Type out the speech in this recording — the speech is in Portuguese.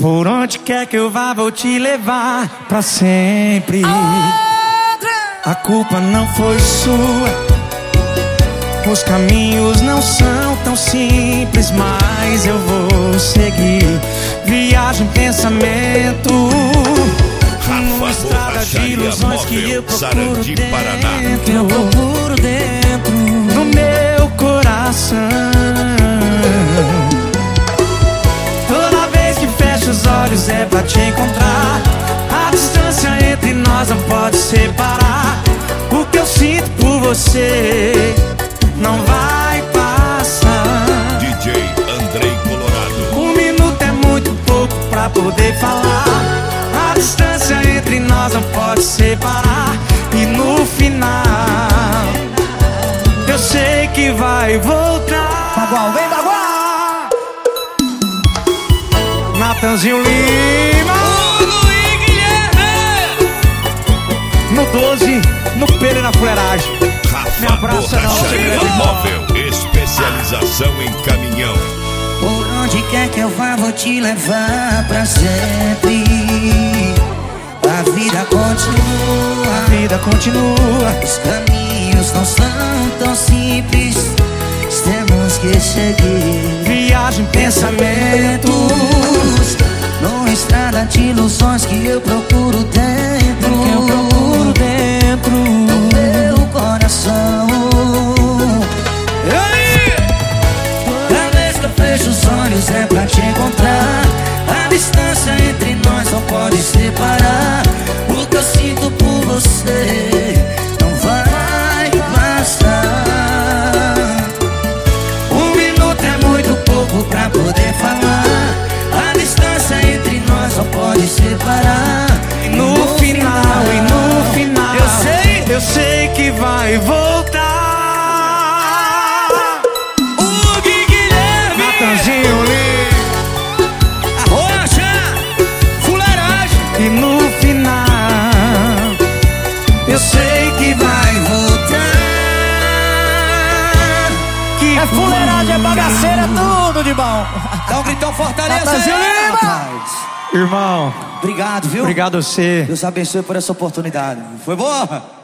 Por onde quer que eu vá, vou te levar pra sempre. A culpa não foi sua. Os caminhos não são tão simples, mas eu vou seguir. Viagem, pensamento, uma estrada de ilusões que eu procuro dentro. Eu procuro dentro do meu coração. Toda vez que fecho os olhos é pra te encontrar. A distância entre nós não pode separar. O que eu sinto por você não vai passar. DJ Andrei Colorado. Um minuto é muito pouco pra poder falar. A distância entre nós não pode separar. E no final eu sei que vai voltar. Bagual, vem Bagual! Natanzinho Lima, Luiz Guilherme! no 12, no pelo e na fuleiragem. Me abraça não, Borracharia Móvel, especialização em caminhão. Por onde quer que eu vá, vou te levar pra sempre. A vida continua, A vida continua. os caminhos não são tão simples. Temos que seguir. Viagem, pensamento, Numa estrada de ilusões que eu procuro dentro. que eu procuro dentro do meu coração. E aí? Toda vez que eu fecho os olhos é pra te encontrar. A distância entre nós não pode separar. O que eu sinto por você não vai passar. Um minuto é muito pouco pra poder falar. A distância entre nós não pode separar. E no final, eu sei que vai voltar. O Gui Guilherme, Natanzinho Lima, Rocha, fuleiragem. e no final eu sei que vai voltar. Que É fuleiragem, é bagaceira, tudo de bom. Dá um gritão, fortaleza Natanzinho aí, Lima. rapaz. Irmão, Obrigado, viu? obrigado a você. Deus abençoe por essa oportunidade. Foi boa?